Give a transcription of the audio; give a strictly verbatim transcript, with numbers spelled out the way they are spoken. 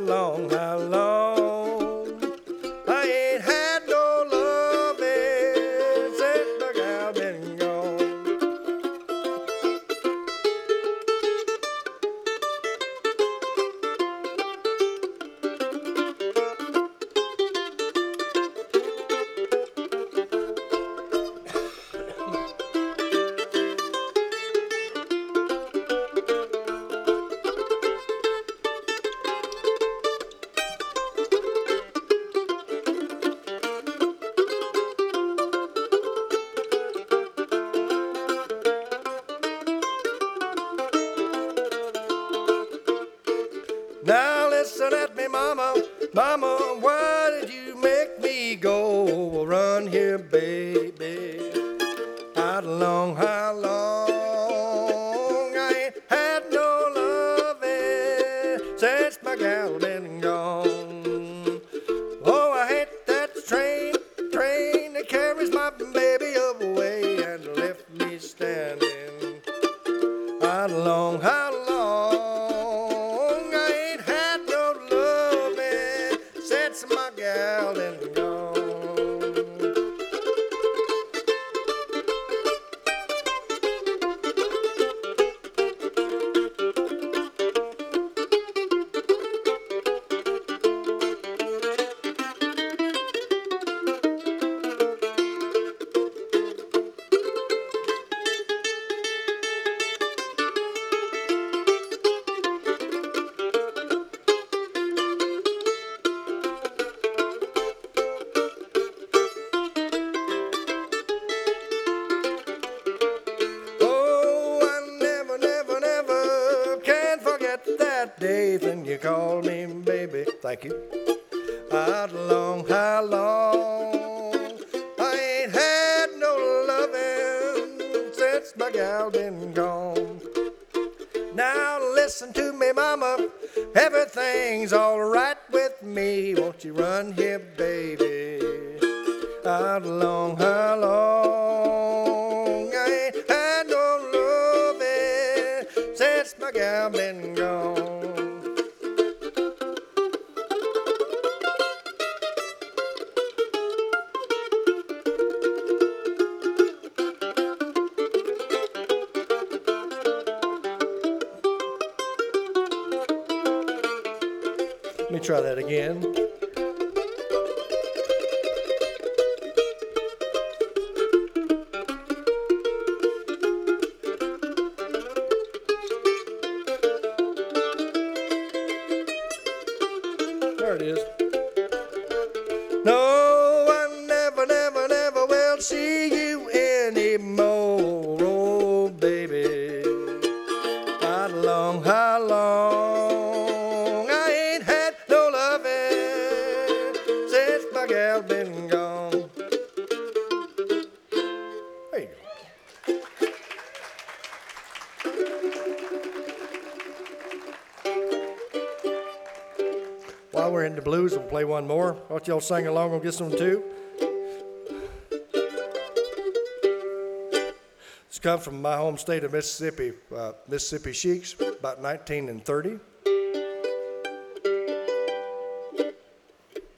long, how long I ain't had no loving since my gal been gone. Now listen at me, mama, mama, why did you make me go? Run here, baby. How long, how long I ain't had no loving since my gal been gone. Oh, I hate that train, train that carries my baby away and left me standing. How long, how long my gal and gone. Days when you call me baby, thank you. How long, how long I ain't had no loving since my gal been gone. Now listen to me, mama, everything's all right with me. Won't you run here, baby? How long, how long I ain't had no loving since my gal been gone. Let me try that again. There it is. No, I never, never, never will see you anymore, oh baby. How long, how long I ain't had no loving since my gal been gone. There you go. While we're in the blues, we'll play one more. Why don't y'all sing along on this one too? This comes from my home state of Mississippi, uh, Mississippi Sheiks, about nineteen and thirty.